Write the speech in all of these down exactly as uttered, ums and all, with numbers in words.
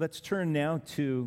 Let's turn now to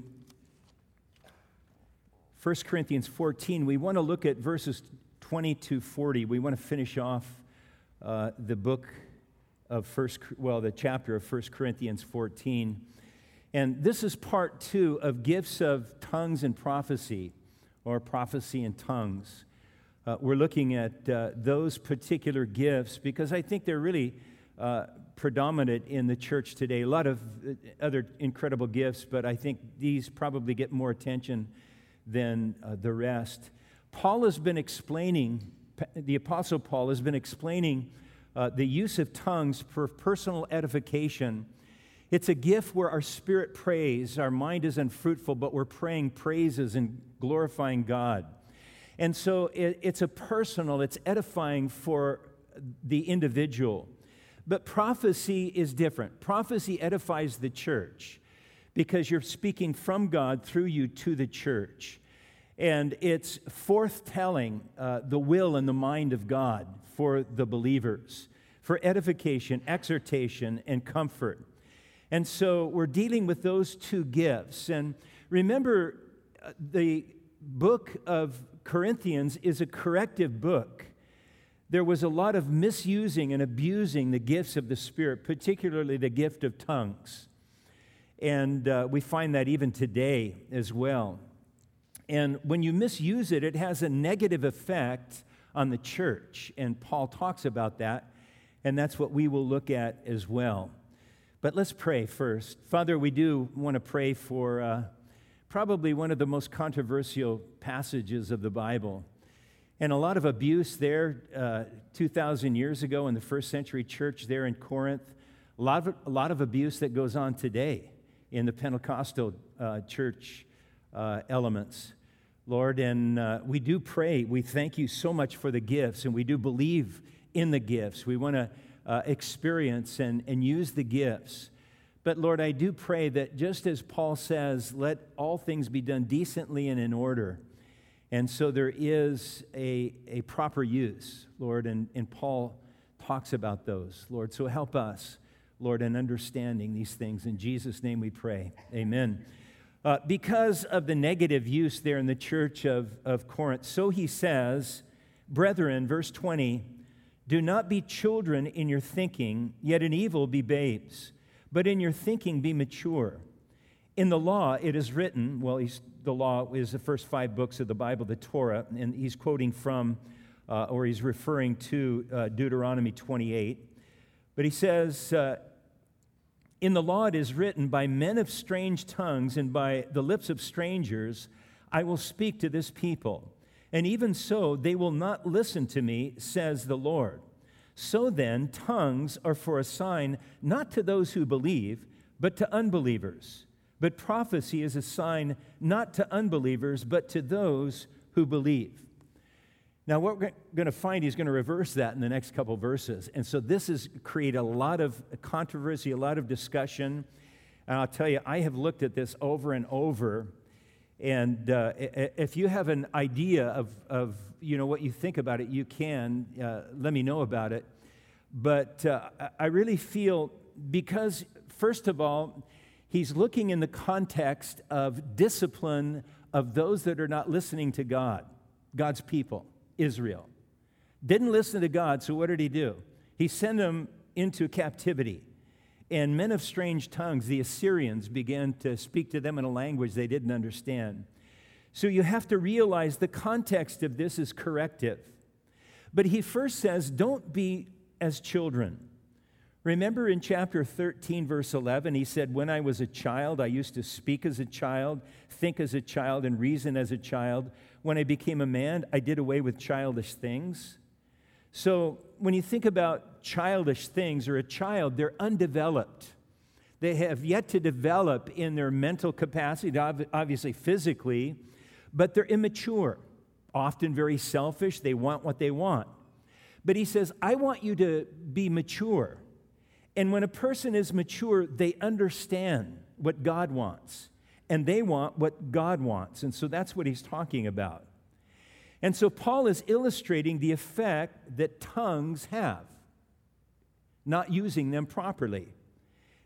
First Corinthians fourteen. We want to look at verses twenty to forty. We want to finish off uh, the book of First, well, the chapter of First Corinthians fourteen. And this is part two of gifts of tongues and prophecy, or prophecy and tongues. Uh, we're looking at uh, those particular gifts because I think they're really uh, predominant in the church today. A lot of other incredible gifts, but I think these probably get more attention than uh, the rest. Paul has been explaining, the Apostle Paul has been explaining uh, the use of tongues for personal edification. It's a gift where our spirit prays, our mind is unfruitful, but we're praying praises and glorifying God. And so it, it's a personal, it's edifying for the individual. But prophecy is different. Prophecy edifies the church because you're speaking from God through you to the church. And it's forthtelling uh, the will and the mind of God for the believers, for edification, exhortation, and comfort. And so we're dealing with those two gifts. And remember, uh, the book of Corinthians is a corrective book. There was a lot of misusing and abusing the gifts of the Spirit, particularly the gift of tongues. And uh, we find that even today as well. And when you misuse it, it has a negative effect on the church. And Paul talks about that, and that's what we will look at as well. But let's pray first. Father, we do want to pray for uh, probably one of the most controversial passages of the Bible. And a lot of abuse there uh, two thousand years ago in the first century church there in Corinth. A lot of, a lot of abuse that goes on today in the Pentecostal uh, church uh, elements. Lord, and uh, we do pray. We thank you so much for the gifts, and we do believe in the gifts. We want to uh, experience and, and use the gifts. But Lord, I do pray that just as Paul says, let all things be done decently and in order. And so there is a, a proper use, Lord, and, and Paul talks about those, Lord. So help us, Lord, in understanding these things. In Jesus' name we pray. Amen. Uh, because of the negative use there in the church of, of Corinth, so he says, brethren, verse twenty, do not be children in your thinking, yet in evil be babes, but in your thinking be mature. In the law it is written, well, he's, the law is the first five books of the Bible, the Torah, and he's quoting from, uh, or he's referring to uh, Deuteronomy twenty-eight. But he says, uh, in the law it is written, by men of strange tongues and by the lips of strangers I will speak to this people. And even so they will not listen to me, says the Lord. So then tongues are for a sign not to those who believe, but to unbelievers. But prophecy is a sign not to unbelievers, but to those who believe. Now, what we're going to find, he's going to reverse that in the next couple verses. And so this has created a lot of controversy, a lot of discussion. And I'll tell you, I have looked at this over and over. And uh, if you have an idea of, of, you know, what you think about it, you can uh, let me know about it. But uh, I really feel, because, first of all, he's looking in the context of discipline of those that are not listening to God, God's people, Israel. Didn't listen to God, so what did he do? He sent them into captivity. And men of strange tongues, the Assyrians, began to speak to them in a language they didn't understand. So you have to realize the context of this is corrective. But he first says, don't be as children. Remember in chapter thirteen, verse eleven, he said, when I was a child, I used to speak as a child, think as a child, and reason as a child. When I became a man, I did away with childish things. So when you think about childish things or a child, they're undeveloped. They have yet to develop in their mental capacity, obviously physically, but they're immature, often very selfish. They want what they want. But he says, I want you to be mature. And when a person is mature, they understand what God wants, and they want what God wants. And so that's what he's talking about. And so Paul is illustrating the effect that tongues have, not using them properly.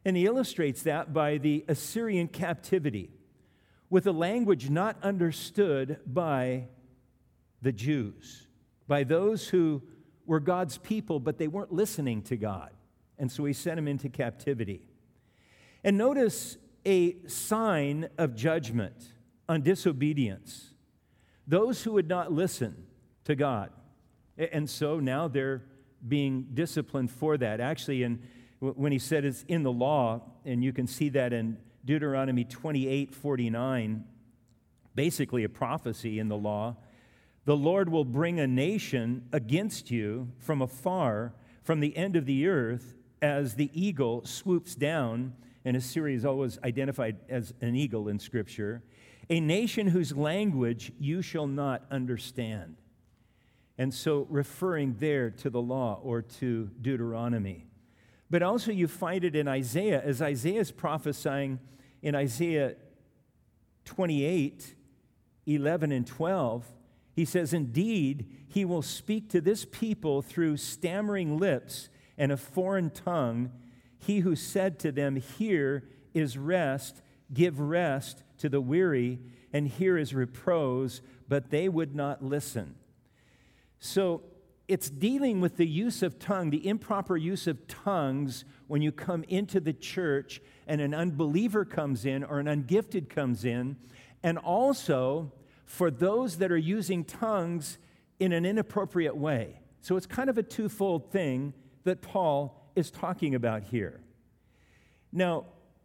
And he illustrates that by the Assyrian captivity, with a language not understood by the Jews, by those who were God's people, but they weren't listening to God. And so he sent them into captivity. And notice a sign of judgment on disobedience. Those who would not listen to God. And so now they're being disciplined for that. Actually, in, when he said it's in the law, and you can see that in Deuteronomy twenty-eight forty-nine, basically a prophecy in the law, the Lord will bring a nation against you from afar, from the end of the earth, as the eagle swoops down, and Assyria is always identified as an eagle in Scripture, a nation whose language you shall not understand. And so referring there to the law or to Deuteronomy. But also you find it in Isaiah, as Isaiah is prophesying in Isaiah twenty-eight, eleven and twelve, he says, indeed, he will speak to this people through stammering lips and a foreign tongue. He who said to them, here is rest, give rest to the weary, and here is repose, but they would not listen. So it's dealing with the use of tongue, the improper use of tongues when you come into the church and an unbeliever comes in or an ungifted comes in, and also for those that are using tongues in an inappropriate way. So it's kind of a twofold thing that Paul is talking about here. Now,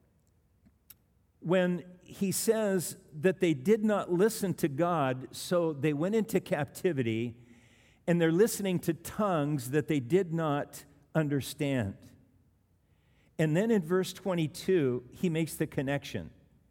when he says that they did not listen to God, so they went into captivity, and they're listening to tongues that they did not understand. And then in verse twenty-two, he makes the connection.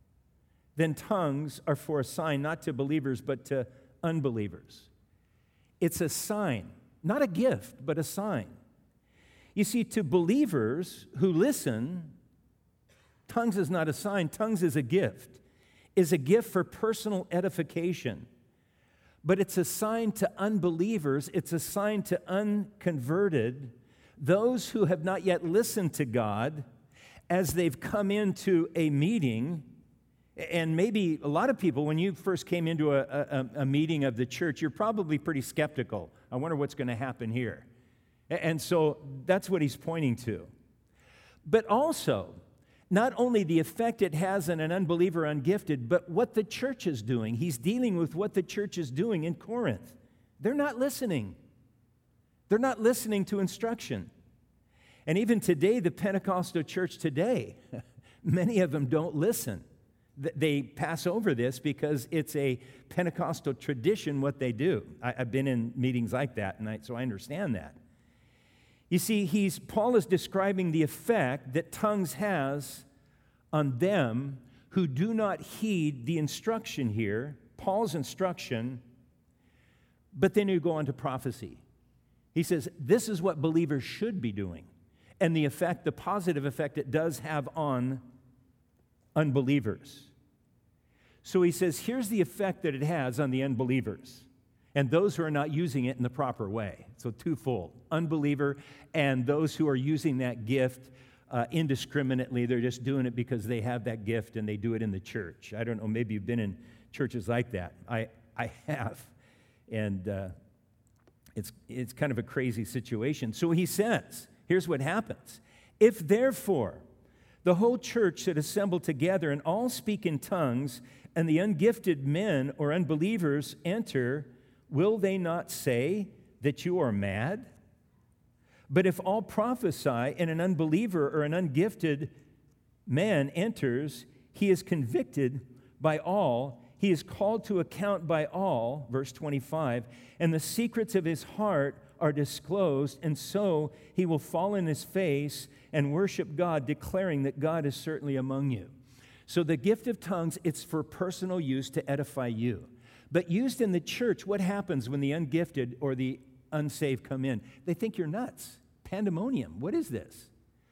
Then tongues are for a sign, not to believers, but to unbelievers. It's a sign, not a gift, but a sign. You see, to believers who listen, tongues is not a sign, tongues is a gift, is a gift for personal edification. But it's a sign to unbelievers, it's a sign to unconverted, those who have not yet listened to God as they've come into a meeting. And maybe a lot of people, when you first came into a, a, a meeting of the church, you're probably pretty skeptical. I wonder what's going to happen here. And so that's what he's pointing to. But also, not only the effect it has on an unbeliever, ungifted, but what the church is doing. He's dealing with what the church is doing in Corinth. They're not listening. They're not listening to instruction. And even today, the Pentecostal church today, many of them don't listen. They pass over this because it's a Pentecostal tradition, what they do. I, I've been in meetings like that, and I, so I understand that. You see, he's, Paul is describing the effect that tongues has on them who do not heed the instruction here, Paul's instruction, but then you go on to prophecy. He says, this is what believers should be doing, and the effect, the positive effect it does have on unbelievers. So he says, here's the effect that it has on the unbelievers and those who are not using it in the proper way. So twofold, unbeliever and those who are using that gift uh, indiscriminately. They're just doing it because they have that gift and they do it in the church. I don't know, maybe you've been in churches like that. I, I have. And uh, it's, it's kind of a crazy situation. So he says, here's what happens. If therefore the whole church should assemble together and all speak in tongues, and the ungifted men or unbelievers enter, will they not say that you are mad? But if all prophesy and an unbeliever or an ungifted man enters, he is convicted by all, he is called to account by all, verse twenty-five, and the secrets of his heart are disclosed, and so he will fall on his face and worship God, declaring that God is certainly among you. So the gift of tongues, it's for personal use to edify you. But used in the church, what happens when the ungifted or the unsaved come in? They think you're nuts. Pandemonium. What is this?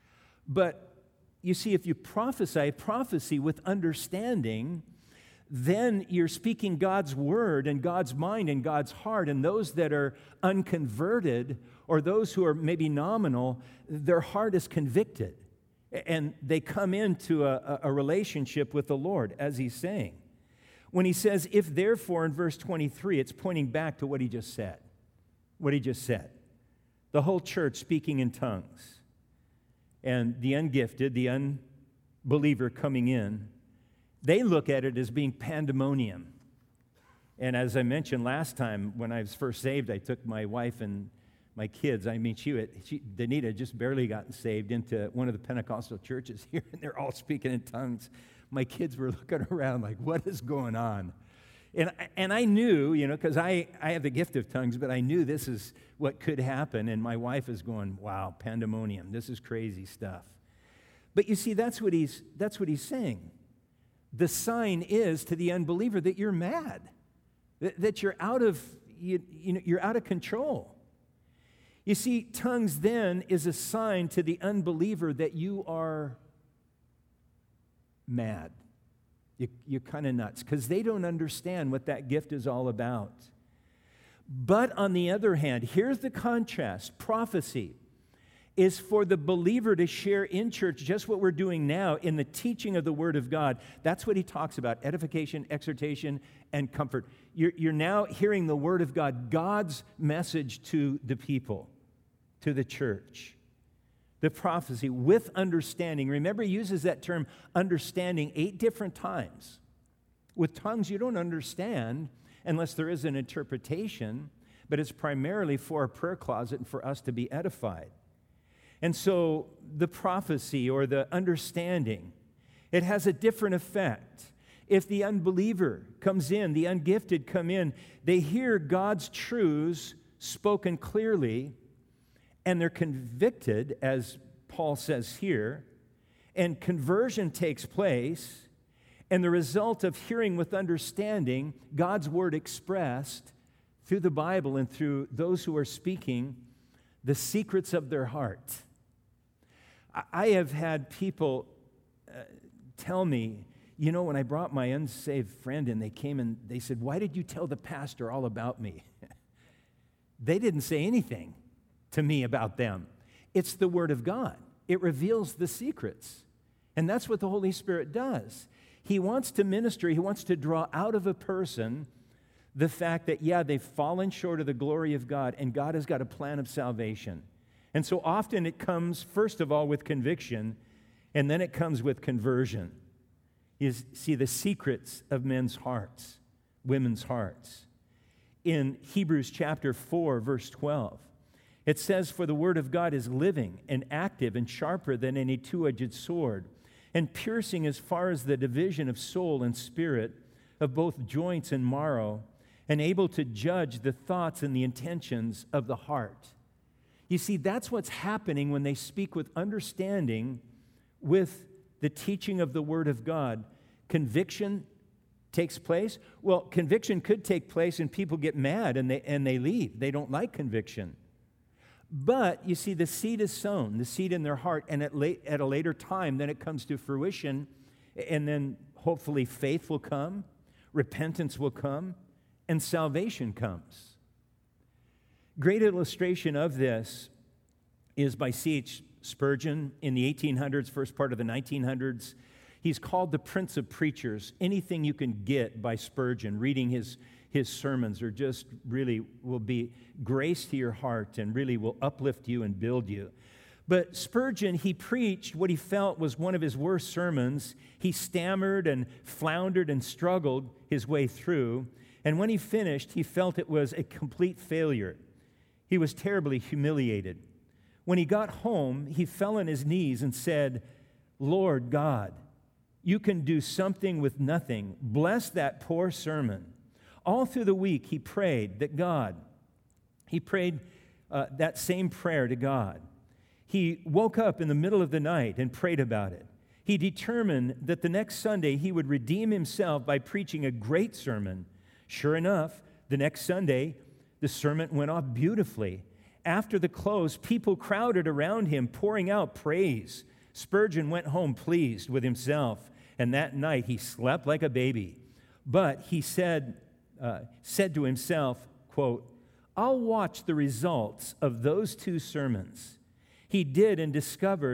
But you see, if you prophesy prophecy with understanding, then you're speaking God's word and God's mind and God's heart, and those that are unconverted or those who are maybe nominal, their heart is convicted. And they come into a, a relationship with the Lord, as he's saying. When he says, if therefore, in verse twenty-three, it's pointing back to what he just said. What he just said. The whole church speaking in tongues. And the ungifted, the unbeliever coming in, they look at it as being pandemonium. And as I mentioned last time, when I was first saved, I took my wife and my kids, I mean, she, she, Danita had just barely gotten saved into one of the Pentecostal churches here, and they're all speaking in tongues. My kids were looking around like, what is going on? And, and I knew, you know, because I, I have the gift of tongues, but I knew this is what could happen, and my wife is going, wow, pandemonium, this is crazy stuff. But you see, that's what he's, that's what he's saying. The sign is to the unbeliever that you're mad, that, that you're out of, you, you know, you're out of control. You see, tongues then is a sign to the unbeliever that you are mad. You, you're kind of nuts because they don't understand what that gift is all about. But on the other hand, here's the contrast. Prophecy is for the believer to share in church just what we're doing now in the teaching of the Word of God. That's what he talks about, edification, exhortation, and comfort. You're, you're now hearing the Word of God, God's message to the people, to the church. The prophecy with understanding. Remember, he uses that term understanding eight different times. With tongues, you don't understand unless there is an interpretation, but it's primarily for a prayer closet and for us to be edified. And so the prophecy or the understanding, it has a different effect. If the unbeliever comes in, the ungifted come in, they hear God's truths spoken clearly, and they're convicted, as Paul says here, and conversion takes place, and the result of hearing with understanding God's word expressed through the Bible and through those who are speaking the secrets of their heart. I have had people uh, tell me, you know, when I brought my unsaved friend in, they came and they said, why did you tell the pastor all about me? They didn't say anything to me about them. It's the Word of God. It reveals the secrets. And that's what the Holy Spirit does. He wants to minister, he wants to draw out of a person the fact that, yeah, they've fallen short of the glory of God, and God has got a plan of salvation. And so often it comes, first of all, with conviction, and then it comes with conversion. You see the secrets of men's hearts, women's hearts. In Hebrews chapter four, verse twelve, it says, for the word of God is living and active and sharper than any two-edged sword, and piercing as far as the division of soul and spirit, of both joints and marrow, and able to judge the thoughts and the intentions of the heart. You see, that's what's happening when they speak with understanding with the teaching of the Word of God. Conviction takes place. Well, conviction could take place and people get mad and they, and they leave. They don't like conviction. But, you see, the seed is sown, the seed in their heart, and at, late, at a later time, then it comes to fruition, and then hopefully faith will come, repentance will come, and salvation comes. Great illustration of this is by C H Spurgeon in the eighteen hundreds, first part of the nineteen hundreds. He's called the Prince of Preachers. Anything you can get by Spurgeon, reading his, his sermons, are just really will be grace to your heart and really will uplift you and build you. But Spurgeon, he preached what he felt was one of his worst sermons. He stammered and floundered and struggled his way through. And when he finished, he felt it was a complete failure. He was terribly humiliated. When he got home, he fell on his knees and said, Lord God, you can do something with nothing. Bless that poor sermon. All through the week, he prayed that God, he prayed uh, that same prayer to God. He woke up in the middle of the night and prayed about it. He determined that the next Sunday he would redeem himself by preaching a great sermon. Sure enough, the next Sunday, the sermon went off beautifully. After the close, people crowded around him, pouring out praise. Spurgeon went home pleased with himself, and that night he slept like a baby. But he said, uh, said to himself, quote, I'll watch the results of those two sermons. He did and discovered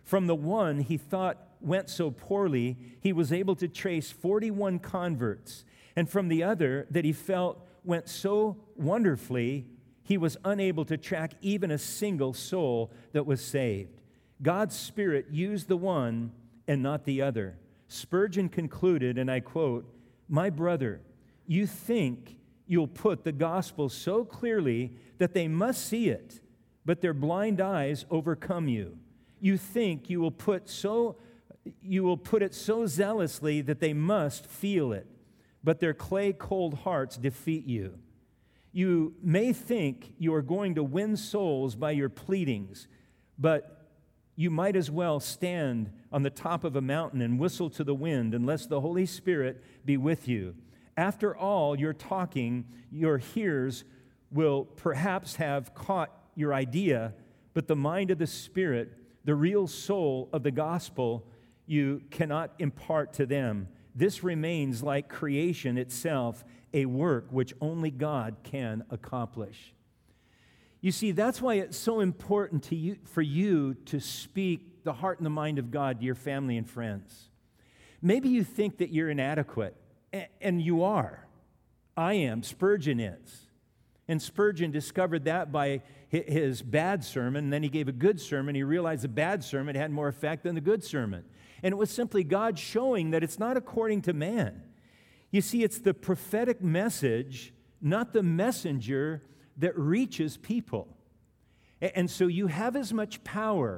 From the one he thought went so poorly, he was able to trace forty-one converts. And from the other that he felt went so wonderfully, he was unable to track even a single soul that was saved. God's Spirit used the one and not the other. Spurgeon concluded, and I quote, "My brother, you think you'll put the gospel so clearly that they must see it, but their blind eyes overcome you. You think you will put so you will put it so zealously that they must feel it, but their clay-cold hearts defeat you. You may think you are going to win souls by your pleadings, but you might as well stand on the top of a mountain and whistle to the wind unless the Holy Spirit be with you. After all your talking, your hearers will perhaps have caught your idea, but the mind of the Spirit, the real soul of the gospel, you cannot impart to them. This remains like creation itself, a work which only God can accomplish." You see, that's why it's so important to you, for you to speak the heart and the mind of God to your family and friends. Maybe you think that you're inadequate, and you are. I am. Spurgeon is. And Spurgeon discovered that by his bad sermon, and then he gave a good sermon. He realized the bad sermon had more effect than the good sermon. And it was simply God showing that it's not according to man. You see, it's the prophetic message, not the messenger, that reaches people. And so you have as much power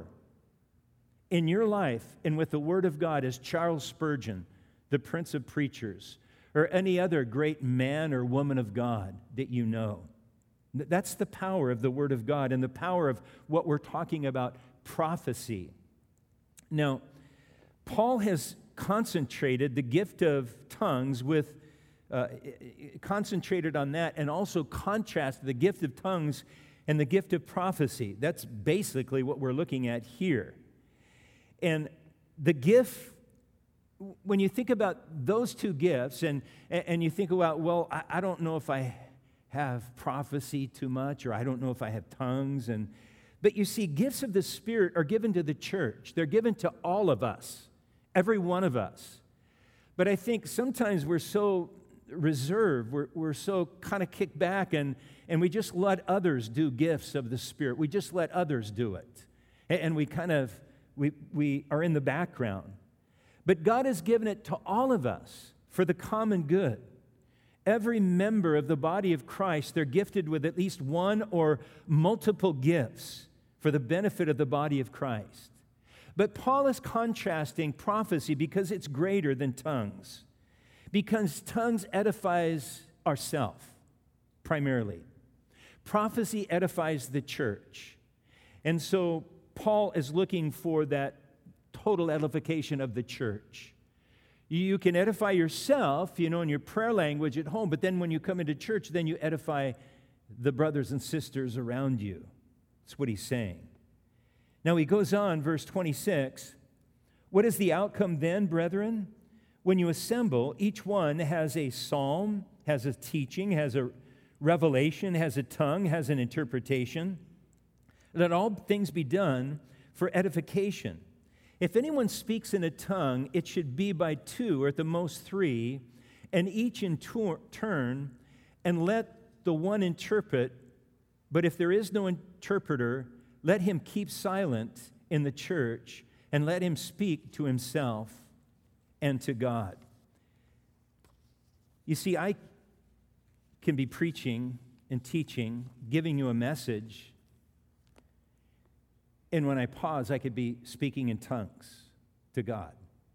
in your life and with the Word of God as Charles Spurgeon, the Prince of Preachers, or any other great man or woman of God that you know. That's the power of the Word of God and the power of what we're talking about, prophecy. Now, Paul has concentrated the gift of tongues with, uh, concentrated on that, and also contrasted the gift of tongues and the gift of prophecy. That's basically what we're looking at here. And the gift, when you think about those two gifts, and, and you think about, well, I, I don't know if I have prophecy too much, or I don't know if I have tongues, and but you see, gifts of the Spirit are given to the church. They're given to all of us, every one of us. But I think sometimes we're so reserved, we're, we're so kind of kicked back, and, and we just let others do gifts of the Spirit. We just let others do it. And, and we kind of, we, we are in the background. But God has given it to all of us for the common good. Every member of the body of Christ, they're gifted with at least one or multiple gifts for the benefit of the body of Christ. But Paul is contrasting prophecy because it's greater than tongues. Because tongues edifies ourselves, primarily. Prophecy edifies the church. And so Paul is looking for that total edification of the church. You can edify yourself, you know, in your prayer language at home, but then when you come into church, then you edify the brothers and sisters around you. That's what he's saying. Now he goes on, verse twenty-six. What is the outcome then, brethren? When you assemble, each one has a psalm, has a teaching, has a revelation, has a tongue, has an interpretation. Let all things be done for edification. If anyone speaks in a tongue, it should be by two or at the most three, and each in turn, and let the one interpret. But if there is no interpreter, let him keep silent in the church, and let him speak to himself and to God. You see, I can be preaching and teaching, giving you a message, and when I pause, I could be speaking in tongues to God.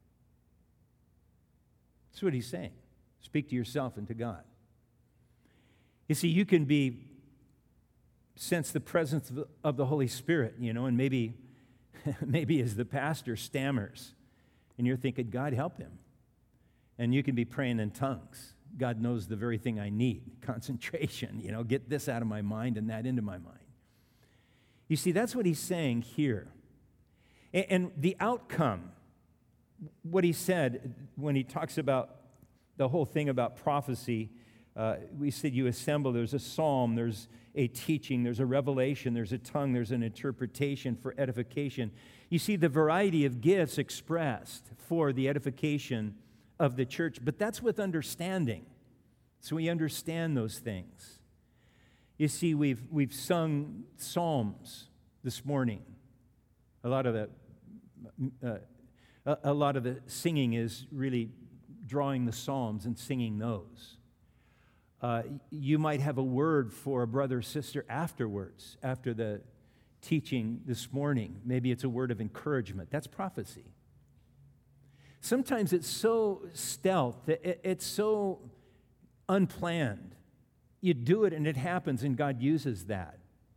That's what he's saying. Speak to yourself and to God. You see, you can be sense the presence of the, of the Holy Spirit, you know, and maybe, maybe as the pastor stammers, and you're thinking, God, help him. And you can be praying in tongues. God knows the very thing I need, concentration, you know, get this out of my mind and that into my mind. You see, that's what he's saying here. And, and the outcome, what he said when he talks about the whole thing about prophecy, Uh, we said you assemble, there's a psalm, there's a teaching, there's a revelation, there's a tongue, there's an interpretation for edification. You see the variety of gifts expressed for the edification of the church, but that's with understanding. So we understand those things. You see, we've, we've sung psalms this morning. A lot of the, uh, a, a lot of the singing is really drawing the psalms and singing those. Uh, you might have a word for a brother or sister afterwards, after the teaching this morning. Maybe it's a word of encouragement. That's prophecy. Sometimes it's so stealth, it, it's so unplanned. You do it and it happens, and God uses that.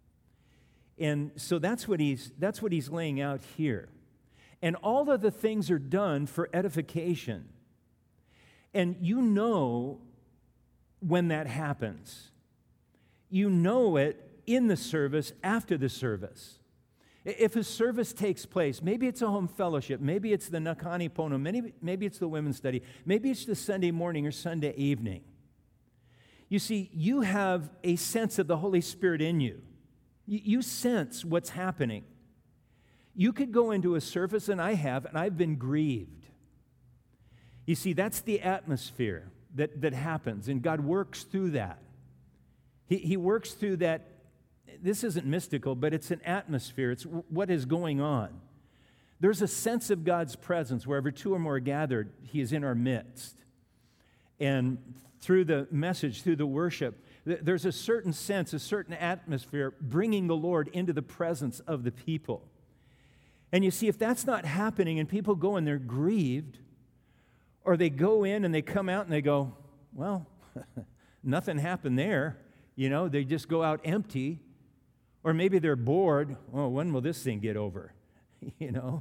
And so that's what he's that's what he's laying out here. And all of the things are done for edification. And you know when that happens. You know it in the service, after the service. If a service takes place, maybe it's a home fellowship, maybe it's the Nakani Pono, maybe, maybe it's the women's study, maybe it's the Sunday morning or Sunday evening. You see, you have a sense of the Holy Spirit in you. You, you sense what's happening. You could go into a service, and I have, and I've been grieved. You see, that's the atmosphere that, that happens, and God works through that. He, he works through that. This isn't mystical, but it's an atmosphere. It's what is going on. There's a sense of God's presence. Wherever two or more are gathered, He is in our midst. And through the message, through the worship, there's a certain sense, a certain atmosphere bringing the Lord into the presence of the people. And you see, if that's not happening and people go and they're grieved, or they go in and they come out and they go, well, nothing happened there. You know, they just go out empty. Or maybe they're bored. Oh, when will this thing get over? You know?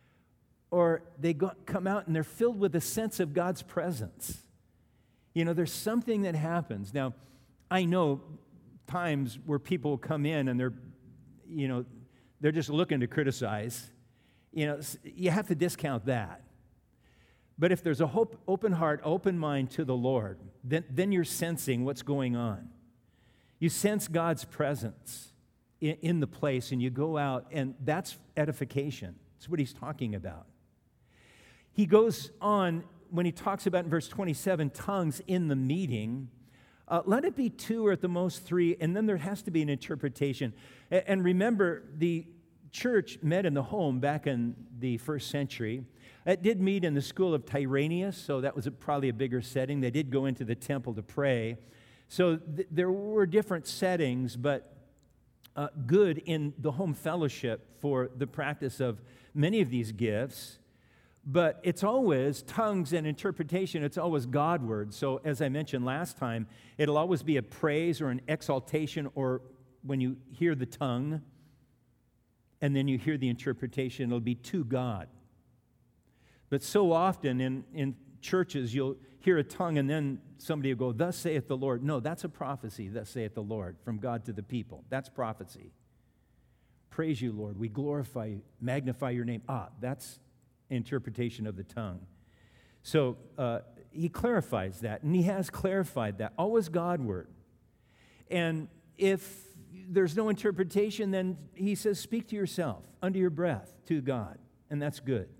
Or they go, come out and they're filled with a sense of God's presence. You know, there's something that happens. Now, I know times where people come in and they're, you know, they're just looking to criticize. You know, you have to discount that. But if there's a hope, open heart, open mind to the Lord, then, then you're sensing what's going on. You sense God's presence in, in the place, and you go out, and that's edification. That's what he's talking about. He goes on, when he talks about in verse twenty-seven, tongues in the meeting, uh, let it be two or at the most three, and then there has to be an interpretation. And, and remember, the church met in the home back in the first century. It did meet in the school of Tyrannus, so that was a, probably a bigger setting. They did go into the temple to pray. So th- there were different settings, but uh, good in the home fellowship for the practice of many of these gifts. But it's always tongues and interpretation. It's always Godward. So as I mentioned last time, it'll always be a praise or an exaltation, or when you hear the tongue and then you hear the interpretation, it'll be to God. But so often in, in churches, you'll hear a tongue and then somebody will go, thus saith the Lord. No, that's a prophecy, thus saith the Lord, from God to the people. That's prophecy. Praise you, Lord. We glorify you, magnify your name. Ah, that's interpretation of the tongue. So uh, he clarifies that, and he has clarified that. Always Godward. And if there's no interpretation, then he says, speak to yourself, under your breath, to God. And that's good.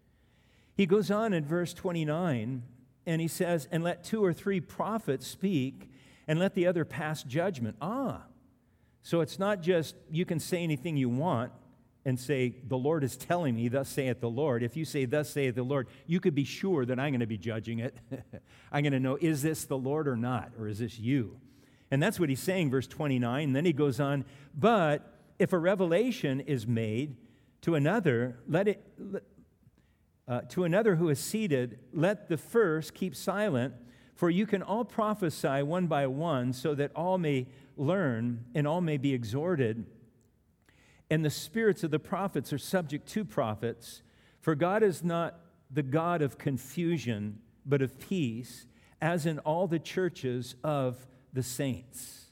He goes on in verse twenty-nine, and he says, and let two or three prophets speak, and let the other pass judgment. Ah, so it's not just you can say anything you want and say, the Lord is telling me, thus saith the Lord. If you say, thus saith the Lord, you could be sure that I'm going to be judging it. I'm going to know, is this the Lord or not, or is this you? And that's what he's saying, verse twenty-nine. And then he goes on, but if a revelation is made to another, let it... Let, Uh, to another who is seated, let the first keep silent, for you can all prophesy one by one, so that all may learn and all may be exhorted. And the spirits of the prophets are subject to prophets, for God is not the God of confusion, but of peace, as in all the churches of the saints.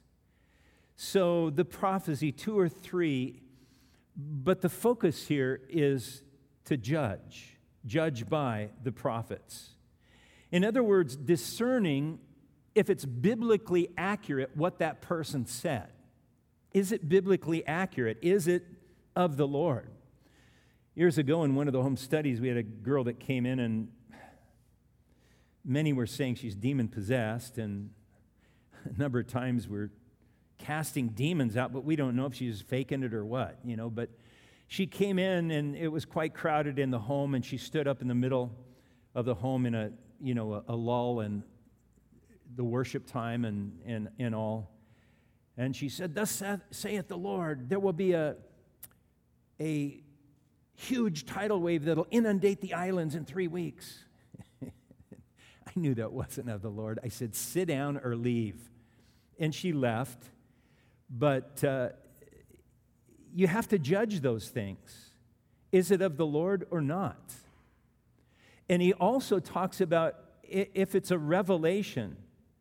So the prophecy, two or three, but the focus here is to judge. Judged by the prophets. In other words, discerning if it's biblically accurate what that person said. Is it biblically accurate? Is it of the Lord? Years ago in one of the home studies, we had a girl that came in, and many were saying she's demon-possessed, and a number of times we're casting demons out, but we don't know if she's faking it or what, you know. But she came in, and it was quite crowded in the home, and she stood up in the middle of the home in a, you know, a, a lull and the worship time and, and, and all. And she said, "Thus saith, saith the Lord, there will be a, a huge tidal wave that'll inundate the islands in three weeks. I knew that wasn't of the Lord. I said, "Sit down or leave." And she left. But uh, you have to judge those things. Is it of the Lord or not? And he also talks about if it's a revelation.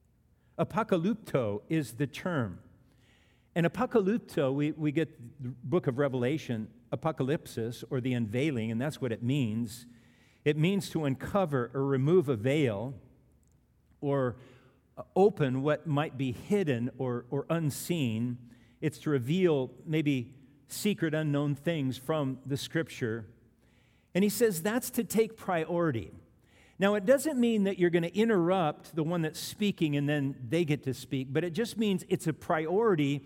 Apocalypto is the term. And apocalypto, we, we get the book of Revelation, apocalypsis, or the unveiling, and that's what it means. It means to uncover or remove a veil or open what might be hidden or, or unseen. It's to reveal maybe secret, unknown things from the Scripture. And he says that's to take priority. Now, it doesn't mean that you're going to interrupt the one that's speaking and then they get to speak, but it just means it's a priority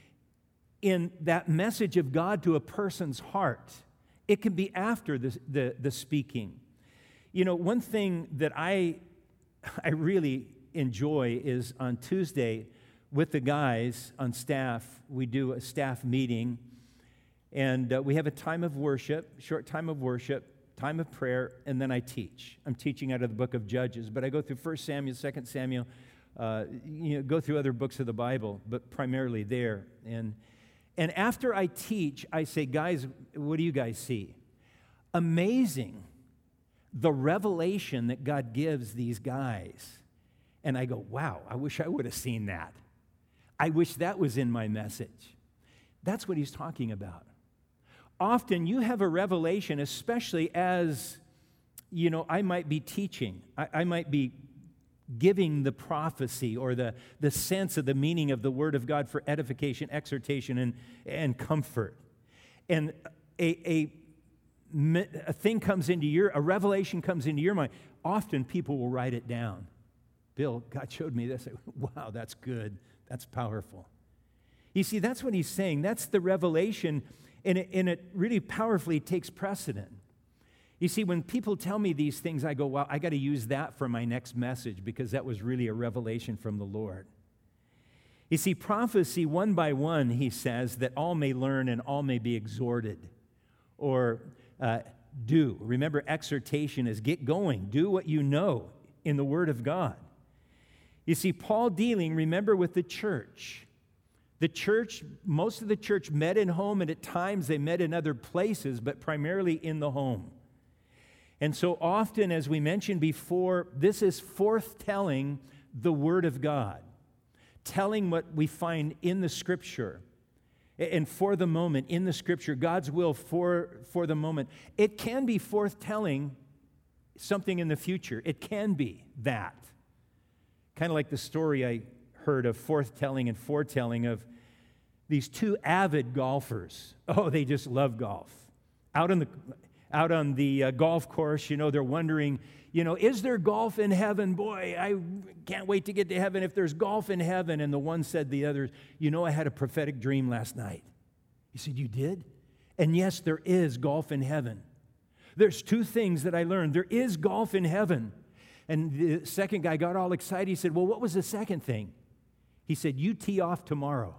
in that message of God to a person's heart. It can be after the, the, the speaking. You know, one thing that I, I really enjoy is on Tuesday with the guys on staff, we do a staff meeting, and uh, we have a time of worship, short time of worship, time of prayer, and then I teach. I'm teaching out of the book of Judges, but I go through First Samuel, Second Samuel, uh, you know, go through other books of the Bible, but primarily there. And and after I teach, I say, "Guys, what do you guys see?" Amazing, the revelation that God gives these guys. And I go, "Wow, I wish I would have seen that. I wish that was in my message." That's what he's talking about. Often you have a revelation, especially as, you know, I might be teaching. I, I might be giving the prophecy or the, the sense of the meaning of the Word of God for edification, exhortation, and, and comfort. And a, a, a thing comes into your, a revelation comes into your mind. Often people will write it down. "Bill, God showed me this." Wow, that's good. That's powerful. You see, that's what he's saying. That's the revelation. And it, and it really powerfully takes precedent. You see, when people tell me these things, I go, "Wow, I got to use that for my next message because that was really a revelation from the Lord." You see, prophecy one by one, he says, that all may learn and all may be exhorted. Or uh, do. Remember, exhortation is get going. Do what you know in the Word of God. You see, Paul dealing, remember, with the church. The church, most of the church met in home, and at times they met in other places, but primarily in the home. And so often, as we mentioned before, this is forthtelling the Word of God, telling what we find in the Scripture, and for the moment, in the Scripture, God's will for, for the moment. It can be forthtelling something in the future. It can be that. Kind of like the story I heard of forthtelling and foretelling of these two avid golfers. Oh, they just love golf. Out on the out on the uh, golf course, you know, they're wondering, you know, is there golf in heaven? Boy, I can't wait to get to heaven if there's golf in heaven. And the one said to the other, "You know, I had a prophetic dream last night." He said, "You did?" "And yes, there is golf in heaven. There's two things that I learned. There is golf in heaven." And the second guy got all excited. He said, "Well, what was the second thing?" He said, "You tee off tomorrow."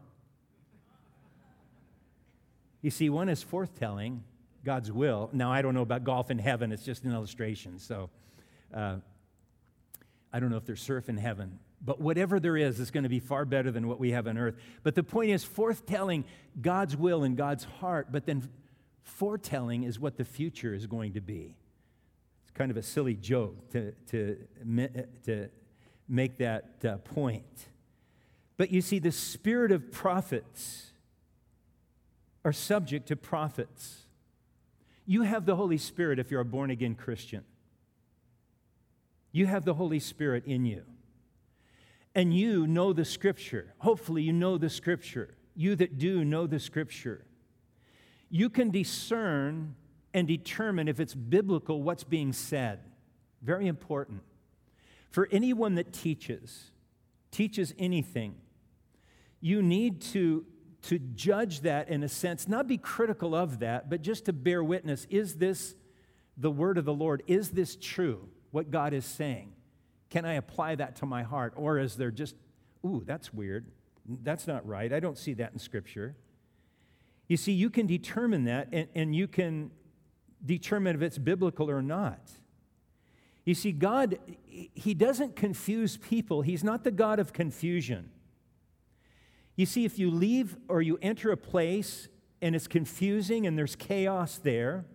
You see, one is forthtelling God's will. Now, I don't know about golf in heaven. It's just an illustration. So uh, I don't know if there's surf in heaven. But whatever there is, it's going to be far better than what we have on earth. But the point is forthtelling God's will and God's heart. But then foretelling is what the future is going to be. It's kind of a silly joke to, to, to make that uh, point. But you see, the spirit of prophets are subject to prophets. You have the Holy Spirit if you're a born-again Christian. You have the Holy Spirit in you. and you know the Scripture. Hopefully you know the Scripture. You that do know the Scripture. You can discern and determine if it's biblical what's being said. Very important. For anyone that teaches, teaches anything, you need to, to judge that in a sense, not be critical of that, but just to bear witness. Is this the word of the Lord? Is this true, what God is saying? Can I apply that to my heart? Or is there just, ooh, that's weird. That's not right. I don't see that in Scripture. You see, you can determine that, and, and you can determine if it's biblical or not. You see, God, He doesn't confuse people. He's not the God of confusion. You see, if you leave or you enter a place and it's confusing and there's chaos there,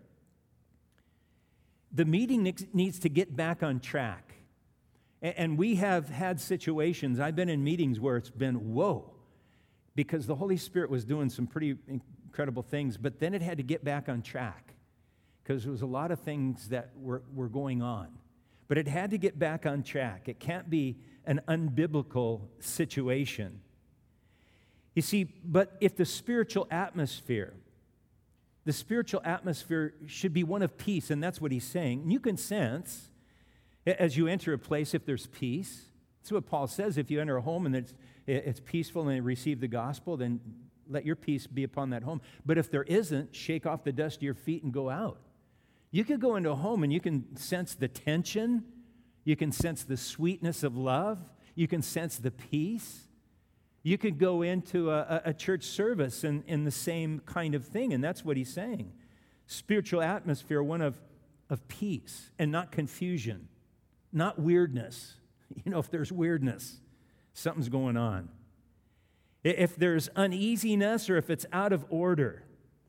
the meeting needs to get back on track. And we have had situations, I've been in meetings where it's been, whoa, because the Holy Spirit was doing some pretty incredible things, but then it had to get back on track because there was a lot of things that were, were going on. But it had to get back on track. It can't be an unbiblical situation. You see, but if the spiritual atmosphere, the spiritual atmosphere should be one of peace, and that's what he's saying. And you can sense, as you enter a place, if there's peace. That's what Paul says. If you enter a home and it's, it's peaceful and you receive the gospel, then let your peace be upon that home. But if there isn't, shake off the dust of your feet and go out. You could go into a home and you can sense the tension. You can sense the sweetness of love. You can sense the peace. You could go into a, a church service and, and the same kind of thing, and that's what he's saying. Spiritual atmosphere, one of, of peace and not confusion, not weirdness. You know, if there's weirdness, something's going on. If there's uneasiness or if it's out of order,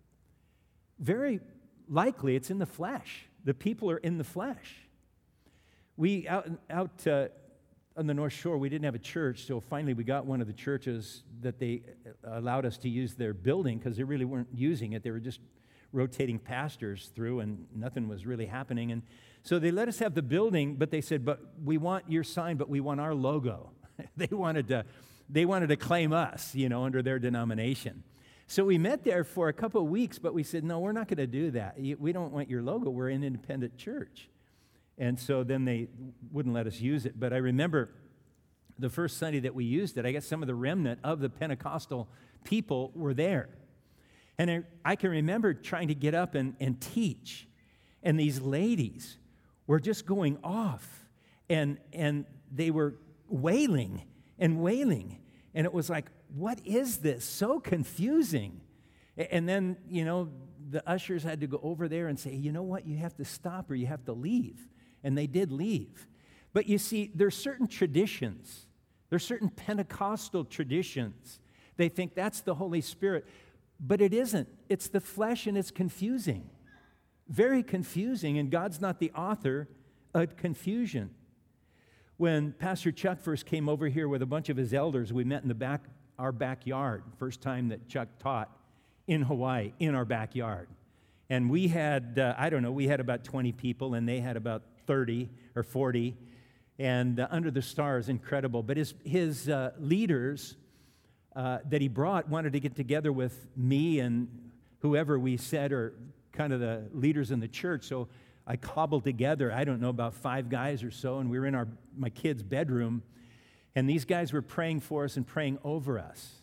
very likely it's in the flesh. The people are in the flesh. We, out, out uh, on the North Shore, we didn't have a church, so finally we got one of the churches that they allowed us to use their building because they really weren't using it. They were just rotating pastors through and nothing was really happening. And so they let us have the building, but they said, but we want your sign, but we want our logo. they wanted to they wanted to claim us, you know, under their denomination. So we met there for a couple of weeks, but we said, no, we're not going to do that. We don't want your logo. We're an independent church. And so then they wouldn't let us use it. But I remember the first Sunday that we used it, I guess some of the remnant of the Pentecostal people were there. And I, I can remember trying to get up and, and teach. And these ladies were just going off. And, and they were wailing and wailing. And it was like, what is this? So confusing. And then, you know, the ushers had to go over there and say, you know what, you have to stop or you have to leave. And they did leave. But you see, there's certain traditions. There's certain Pentecostal traditions. They think that's the Holy Spirit. But it isn't. It's the flesh and it's confusing. Very confusing. And God's not the author of confusion. When Pastor Chuck first came over here with a bunch of his elders, we met in the back, our backyard. First time that Chuck taught in Hawaii, in our backyard. And we had, uh, I don't know, we had about twenty people, and they had about thirty or forty. And uh, under the stars, incredible. But his, his uh, leaders uh, that he brought wanted to get together with me and whoever we said are kind of the leaders in the church. So I cobbled together, I don't know, about five guys or so, and we were in our my kid's bedroom, and these guys were praying for us and praying over us.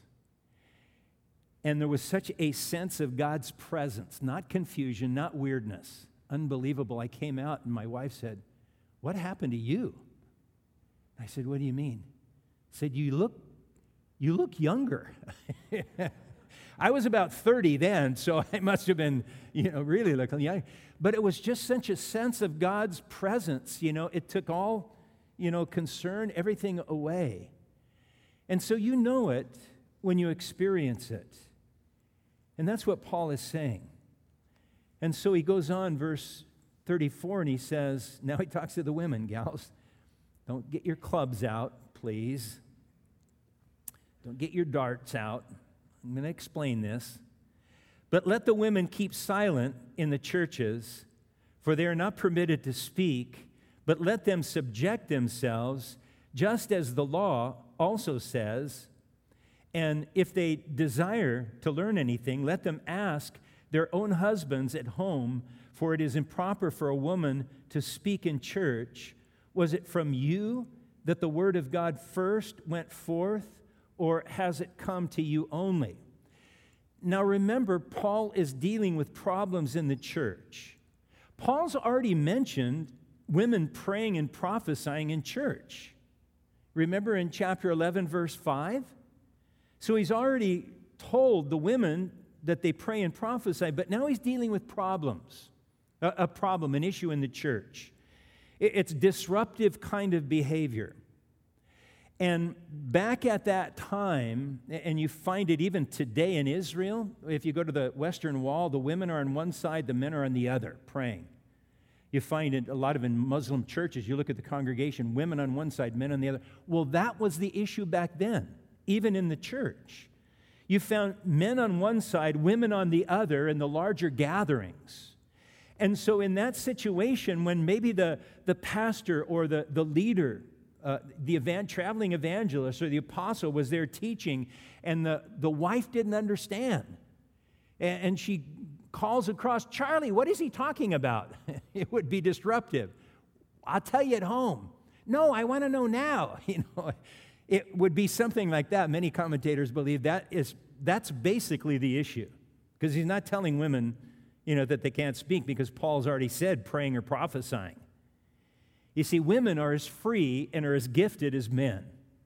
And there was such a sense of God's presence, not confusion, not weirdness. Unbelievable. I came out, and my wife said, what happened to you? I said, what do you mean? I said, you look, you look younger. I was about thirty then, so I must have been, you know, really looking young. But it was just such a sense of God's presence, you know. It took all, you know, concern, everything away. And so you know it when you experience it. And that's what Paul is saying. And so he goes on, verse thirty-four, and he says, now he talks to the women, gals, don't get your clubs out, please. Don't get your darts out. I'm going to explain this. But let the women keep silent in the churches, for they are not permitted to speak, but let them subject themselves, just as the law also says, and if they desire to learn anything, let them ask their own husbands at home, for it is improper for a woman to speak in church. Was it from you that the word of God first went forth, or has it come to you only? Now remember, Paul is dealing with problems in the church. Paul's already mentioned women praying and prophesying in church. Remember in chapter eleven, verse five? So he's already told the women that they pray and prophesy, but now he's dealing with problems, a, a problem, an issue in the church. It, it's disruptive kind of behavior. And back at that time, and you find it even today in Israel, if you go to the Western Wall, the women are on one side, the men are on the other, praying. You find it a lot of in Muslim churches, you look at the congregation, women on one side, men on the other. Well, that was the issue back then, even in the church. You found men on one side, women on the other in the larger gatherings. And so in that situation, when maybe the, the pastor or the, the leader, uh, the event, traveling evangelist or the apostle was there teaching, and the, the wife didn't understand. And, and she calls across, Charlie, what is he talking about? It would be disruptive. I'll tell you at home. No, I want to know now. You know, it would be something like that. Many commentators believe that is that's basically the issue, because he's not telling women, you know, that they can't speak, because Paul's already said praying or prophesying. You see, women are as free and are as gifted as men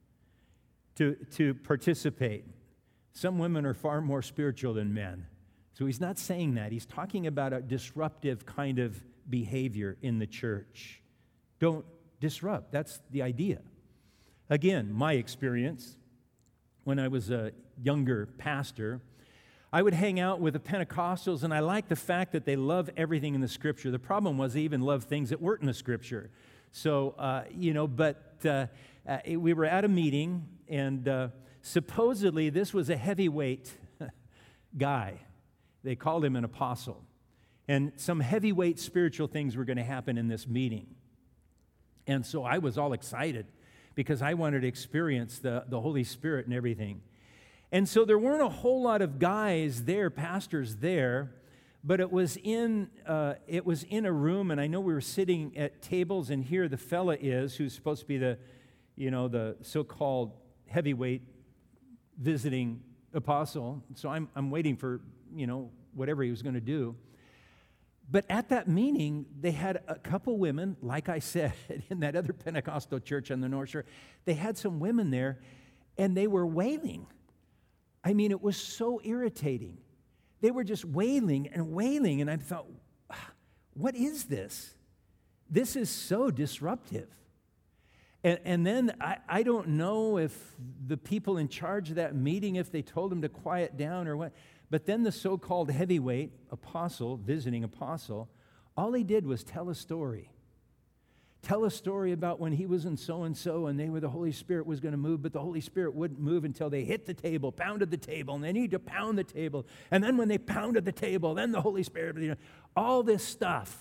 to, to participate. Some women are far more spiritual than men. So he's not saying that. He's talking about a disruptive kind of behavior in the church. Don't disrupt. That's the idea. Again, my experience, when I was a younger pastor, I would hang out with the Pentecostals, and I liked the fact that they love everything in the Scripture. The problem was they even loved things that weren't in the Scripture. So, uh, you know, but uh, uh, we were at a meeting, and uh, supposedly this was a heavyweight guy. They called him an apostle. And some heavyweight spiritual things were going to happen in this meeting. And so I was all excited because I wanted to experience the, the Holy Spirit and everything. And so there weren't a whole lot of guys there, pastors there, but it was in uh, it was in a room, and I know we were sitting at tables, and here the fella is, who's supposed to be the, you know, the so-called heavyweight visiting apostle. So I'm I'm waiting for, you know, whatever he was going to do. But at that meeting, they had a couple women, like I said, in that other Pentecostal church on the North Shore. They had some women there, and they were wailing. I mean, it was so irritating. They were just wailing and wailing, and I thought, what is this? This is so disruptive. And, and then I, I don't know if the people in charge of that meeting, if they told them to quiet down or what, but then the so-called heavyweight apostle, visiting apostle, all he did was tell a story. Tell a story about when he was in so-and-so and they were the Holy Spirit was going to move, but the Holy Spirit wouldn't move until they hit the table, pounded the table, and they need to pound the table. And then when they pounded the table, then the Holy Spirit, you know, all this stuff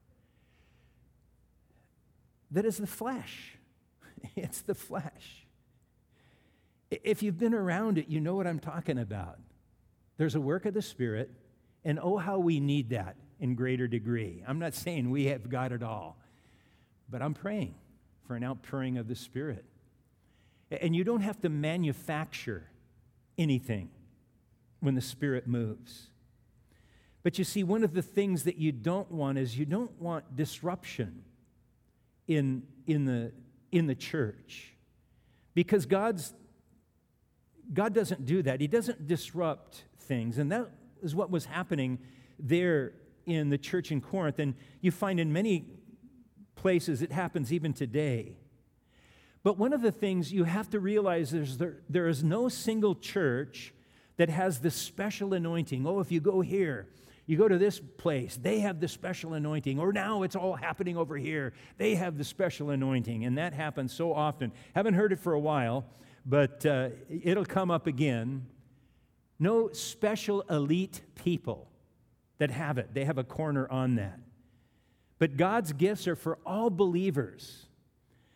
that is the flesh. It's the flesh. If you've been around it, you know what I'm talking about. There's a work of the Spirit, and oh, how we need that in greater degree. I'm not saying we have got it all, but I'm praying for an outpouring of the Spirit. And you don't have to manufacture anything when the Spirit moves. But you see, one of the things that you don't want is you don't want disruption in, in, the, in the church. Because God's, God doesn't do that. He doesn't disrupt things. And that is what was happening there in the church in Corinth. And you find in many places it happens even today. But one of the things you have to realize is there, there is no single church that has this special anointing. Oh, if you go here, you go to this place, they have the special anointing. Or now it's all happening over here. They have the special anointing. And that happens so often. Haven't heard it for a while, but uh, it'll come up again. No special elite people that have it. They have a corner on that. But God's gifts are for all believers.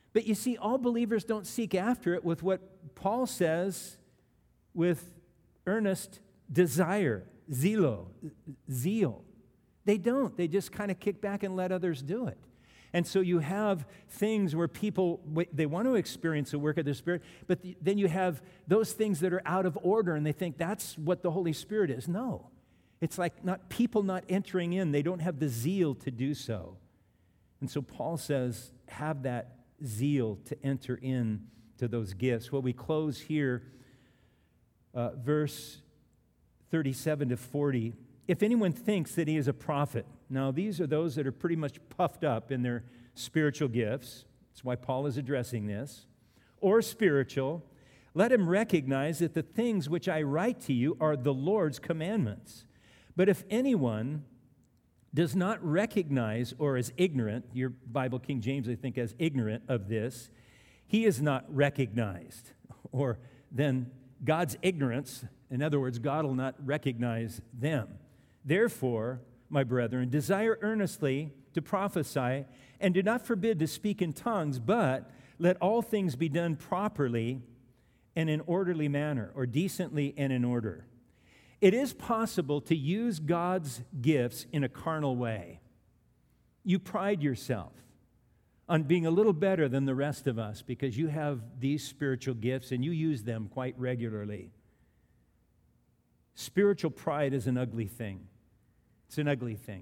But you see, all believers don't seek after it with what Paul says with earnest desire, zelo, zeal. They don't. They just kind of kick back and let others do it. And so you have things where people, they want to experience the work of the Spirit, but then you have those things that are out of order, and they think that's what the Holy Spirit is. No. It's like not people not entering in. They don't have the zeal to do so. And so Paul says, have that zeal to enter in to those gifts. Well, we close here, uh, verse thirty-seven to forty. If anyone thinks that he is a prophet, now these are those that are pretty much puffed up in their spiritual gifts. That's why Paul is addressing this. Or spiritual, let him recognize that the things which I write to you are the Lord's commandments. But if anyone does not recognize or is ignorant, your Bible, King James, I think, as ignorant of this, he is not recognized. Or then God's ignorance, in other words, God will not recognize them. Therefore, my brethren, desire earnestly to prophesy, and do not forbid to speak in tongues, but let all things be done properly and in orderly manner, or decently and in order. It is possible to use God's gifts in a carnal way. You pride yourself on being a little better than the rest of us because you have these spiritual gifts and you use them quite regularly. Spiritual pride is an ugly thing. It's an ugly thing.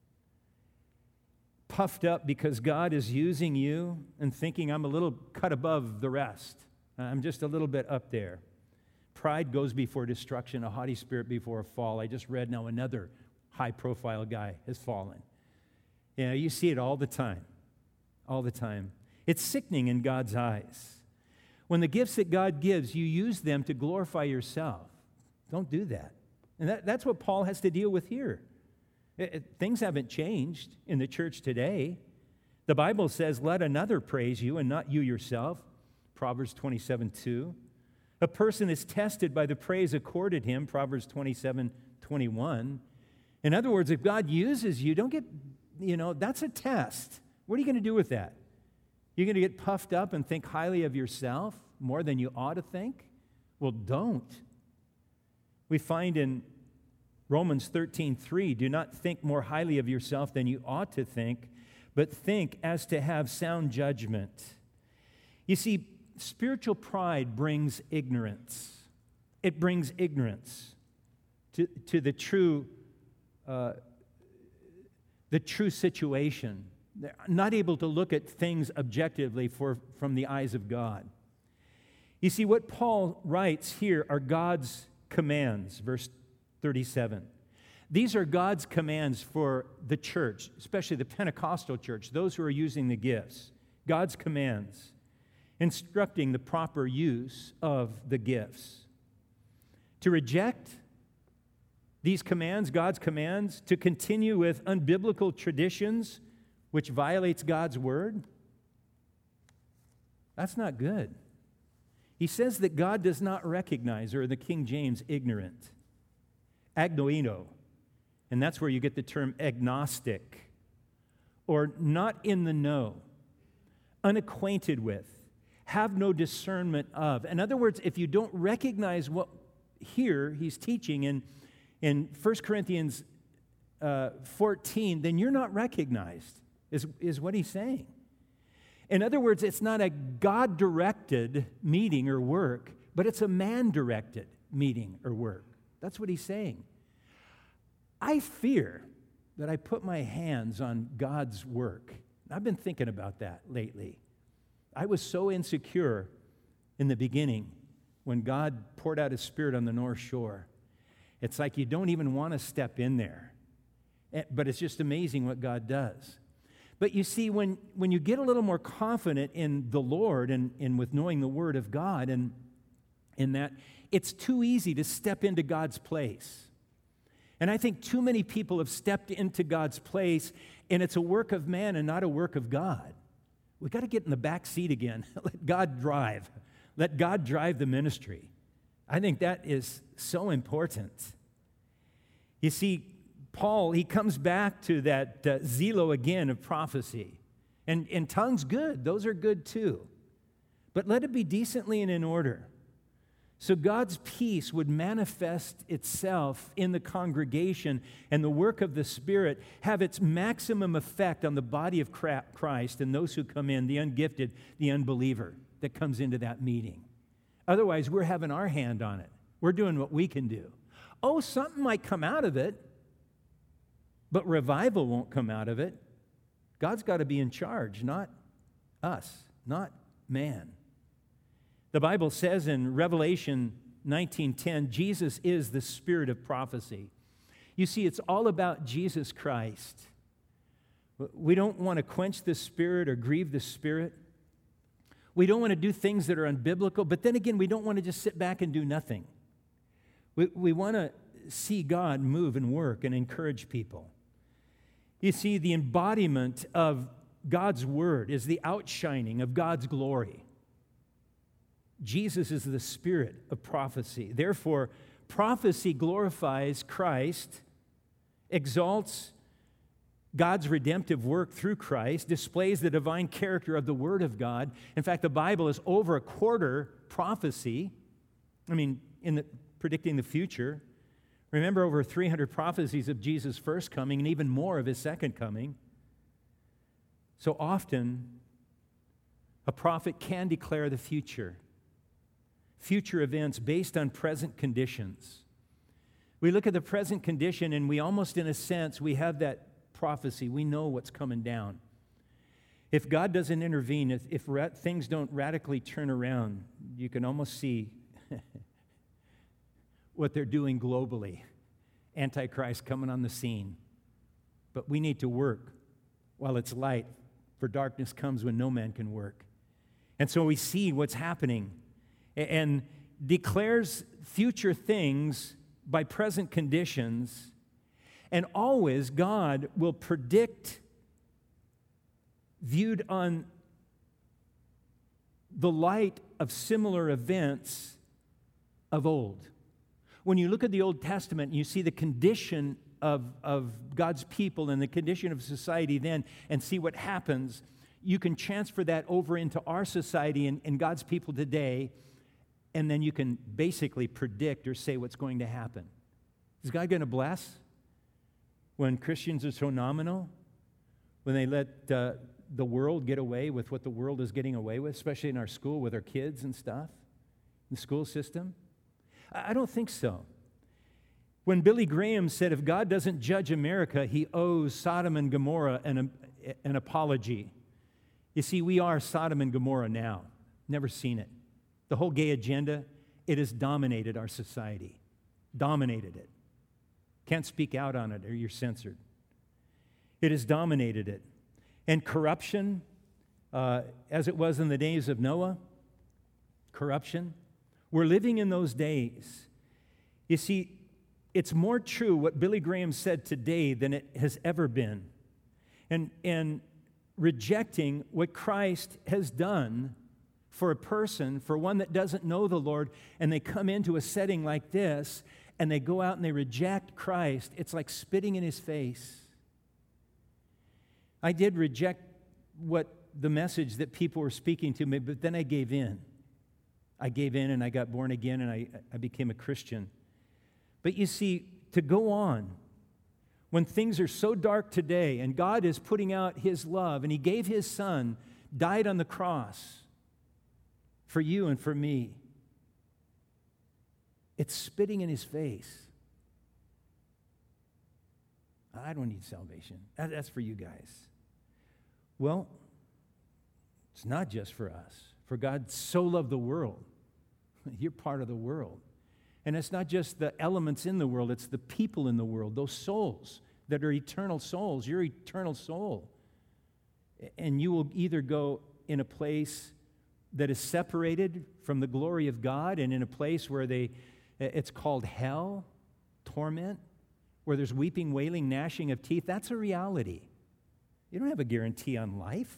Puffed up because God is using you and thinking I'm a little cut above the rest. I'm just a little bit up there. Pride goes before destruction, a haughty spirit before a fall. I just read now another high-profile guy has fallen. You know, you see it all the time, all the time. It's sickening in God's eyes. When the gifts that God gives, you use them to glorify yourself. Don't do that. And that, that's what Paul has to deal with here. It, it, things haven't changed in the church today. The Bible says, let another praise you and not you yourself. Proverbs twenty-seven two. A person is tested by the praise accorded him, Proverbs twenty-seven twenty-one. In other words, if God uses you, don't get, you know, that's a test. What are you going to do with that? You're going to get puffed up and think highly of yourself more than you ought to think? Well, don't. We find in Romans thirteen three, do not think more highly of yourself than you ought to think, but think as to have sound judgment. You see, spiritual pride brings ignorance. It brings ignorance to, to the true, uh, the true situation. They're not able to look at things objectively for, from the eyes of God. You see, what Paul writes here are God's commands, verse thirty-seven. These are God's commands for the church, especially the Pentecostal church, those who are using the gifts. God's commands, instructing the proper use of the gifts. To reject these commands, God's commands, to continue with unbiblical traditions, which violates God's word, that's not good. He says that God does not recognize, or the King James, ignorant. Agnoino, and that's where you get the term agnostic, or not in the know, unacquainted with, have no discernment of. In other words, if you don't recognize what here he's teaching in, in First Corinthians uh, fourteen, then you're not recognized, is, is what he's saying. In other words, it's not a God-directed meeting or work, but it's a man-directed meeting or work. That's what he's saying. I fear that I put my hands on God's work. I've been thinking about that lately. I was so insecure in the beginning when God poured out His Spirit on the North Shore. It's like you don't even want to step in there. But it's just amazing what God does. But you see, when, when you get a little more confident in the Lord and, and with knowing the Word of God, and in that, it's too easy to step into God's place. And I think too many people have stepped into God's place, and it's a work of man and not a work of God. We've got to get in the back seat again. Let God drive. Let God drive the ministry. I think that is so important. You see, Paul, he comes back to that uh, zelo again of prophecy. And, and tongues, good. Those are good too. But let it be decently and in order. So God's peace would manifest itself in the congregation, and the work of the Spirit have its maximum effect on the body of Christ and those who come in, the ungifted, the unbeliever that comes into that meeting. Otherwise, we're having our hand on it. We're doing what we can do. Oh, something might come out of it, but revival won't come out of it. God's got to be in charge, not us, not man. The Bible says in Revelation nineteen ten, Jesus is the spirit of prophecy. You see, it's all about Jesus Christ. We don't want to quench the Spirit or grieve the Spirit. We don't want to do things that are unbiblical, but then again, we don't want to just sit back and do nothing. We, we want to see God move and work and encourage people. You see, the embodiment of God's Word is the outshining of God's glory. Jesus is the spirit of prophecy. Therefore, prophecy glorifies Christ, exalts God's redemptive work through Christ, displays the divine character of the Word of God. In fact, the Bible is over a quarter prophecy. I mean, in the, predicting the future. Remember, over three hundred prophecies of Jesus' first coming and even more of his second coming. So often, a prophet can declare the future. Future events based on present conditions. We look at the present condition and we almost, in a sense, we have that prophecy. We know what's coming down. If God doesn't intervene, if, if ra- things don't radically turn around, you can almost see what they're doing globally. Antichrist coming on the scene. But we need to work while it's light, for darkness comes when no man can work. And so we see what's happening and declares future things by present conditions, and always God will predict, viewed on the light of similar events of old. When you look at the Old Testament and you see the condition of, of God's people and the condition of society then, and see what happens, you can transfer that over into our society and, and God's people today. And then you can basically predict or say what's going to happen. Is God going to bless when Christians are so nominal? When they let uh, the world get away with what the world is getting away with, especially in our school with our kids and stuff, the school system? I don't think so. When Billy Graham said, if God doesn't judge America, he owes Sodom and Gomorrah an, an apology. You see, we are Sodom and Gomorrah now. Never seen it. The whole gay agenda, it has dominated our society. Dominated it. Can't speak out on it or you're censored. It has dominated it. And corruption, uh, as it was in the days of Noah, corruption, we're living in those days. You see, it's more true what Billy Graham said today than it has ever been. And, and rejecting what Christ has done for a person, for one that doesn't know the Lord, and they come into a setting like this, and they go out and they reject Christ, it's like spitting in his face. I did reject what the message that people were speaking to me, but then I gave in. I gave in and I got born again and I, I became a Christian. But you see, to go on, when things are so dark today and God is putting out his love and he gave his son, died on the cross, for you and for me. It's spitting in his face. I don't need salvation. That, that's for you guys. Well, it's not just for us. For God so loved the world. You're part of the world. And it's not just the elements in the world, it's the people in the world, those souls that are eternal souls. You're eternal soul. And you will either go in a place that is separated from the glory of God and in a place where they, it's called hell, torment, where there's weeping, wailing, gnashing of teeth. That's a reality. You don't have a guarantee on life.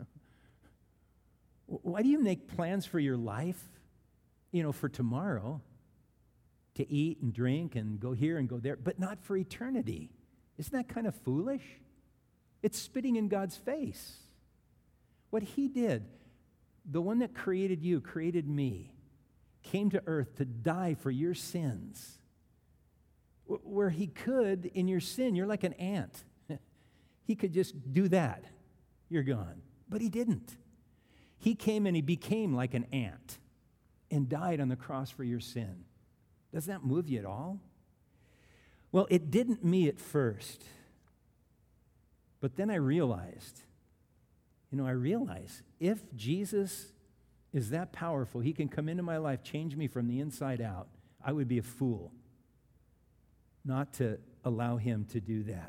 Why do you make plans for your life, you know, for tomorrow, to eat and drink and go here and go there, but not for eternity? Isn't that kind of foolish? It's spitting in God's face. What he did, the one that created you, created me, came to earth to die for your sins. Where he could, in your sin, you're like an ant. He could just do that. You're gone. But he didn't. He came and he became like an ant and died on the cross for your sin. Does that move you at all? Well, it didn't me at first. But then I realized, you know, I realized if Jesus is that powerful, he can come into my life, change me from the inside out, I would be a fool not to allow him to do that.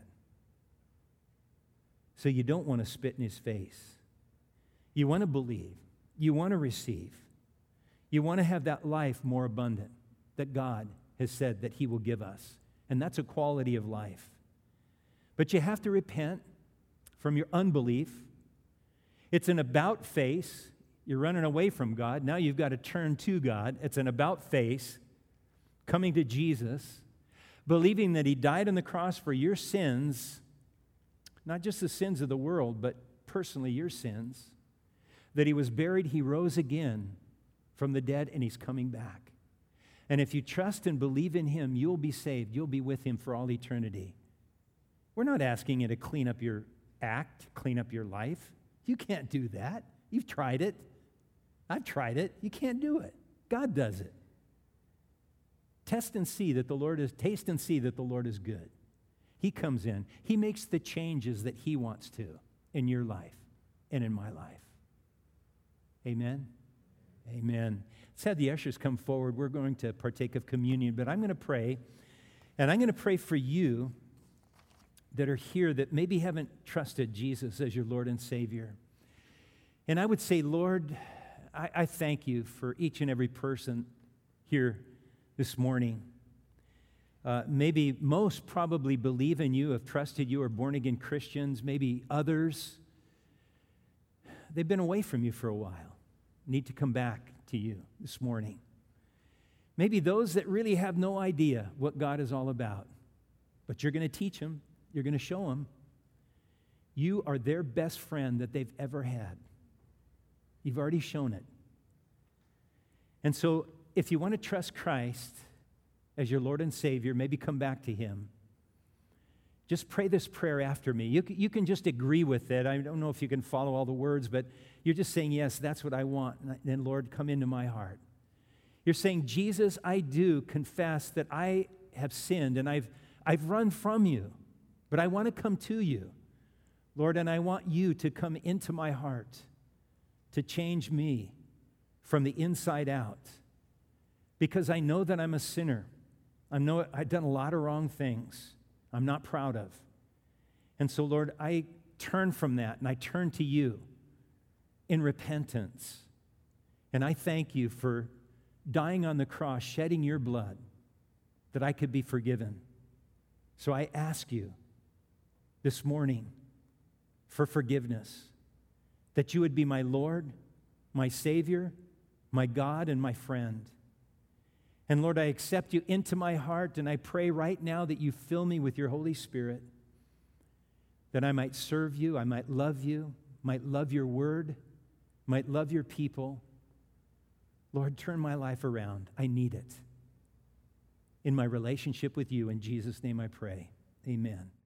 So you don't want to spit in his face. You want to believe. You want to receive. You want to have that life more abundant that God has said that he will give us. And that's a quality of life. But you have to repent from your unbelief. It's an about face. You're running away from God. Now you've got to turn to God. It's an about face, coming to Jesus, believing that he died on the cross for your sins, not just the sins of the world, but personally your sins, that he was buried, he rose again from the dead, and he's coming back. And if you trust and believe in him, you'll be saved. You'll be with him for all eternity. We're not asking you to clean up your act, clean up your life. You can't do that. You've tried it. I've tried it. You can't do it. God does it. Test and see that the Lord is, taste and see that the Lord is good. He comes in. He makes the changes that he wants to in your life and in my life. Amen? Amen. Let's have the ushers come forward. We're going to partake of communion, but I'm going to pray, and I'm going to pray for you that are here that maybe haven't trusted Jesus as your Lord and Savior. And I would say, Lord, I, I thank you for each and every person here this morning. Uh, maybe most probably believe in you, have trusted you, are born-again Christians. Maybe others, they've been away from you for a while, need to come back to you this morning. Maybe those that really have no idea what God is all about, but you're going to teach them, you're going to show them. You are their best friend that they've ever had. You've already shown it. And so if you want to trust Christ as your Lord and Savior, maybe come back to him. Just pray this prayer after me. You can, you can just agree with it. I don't know if you can follow all the words, but you're just saying, yes, that's what I want. And then, Lord, come into my heart. You're saying, Jesus, I do confess that I have sinned and I've, I've run from you, but I want to come to you, Lord, and I want you to come into my heart to change me from the inside out, because I know that I'm a sinner. I know I've done a lot of wrong things I'm not proud of. And so, Lord, I turn from that and I turn to you in repentance. And I thank you for dying on the cross, shedding your blood, that I could be forgiven. So I ask you this morning for forgiveness, that you would be my Lord, my Savior, my God, and my friend. And Lord, I accept you into my heart, and I pray right now that you fill me with your Holy Spirit, that I might serve you, I might love you, might love your word, might love your people. Lord, turn my life around. I need it. In my relationship with you, in Jesus' name I pray. Amen.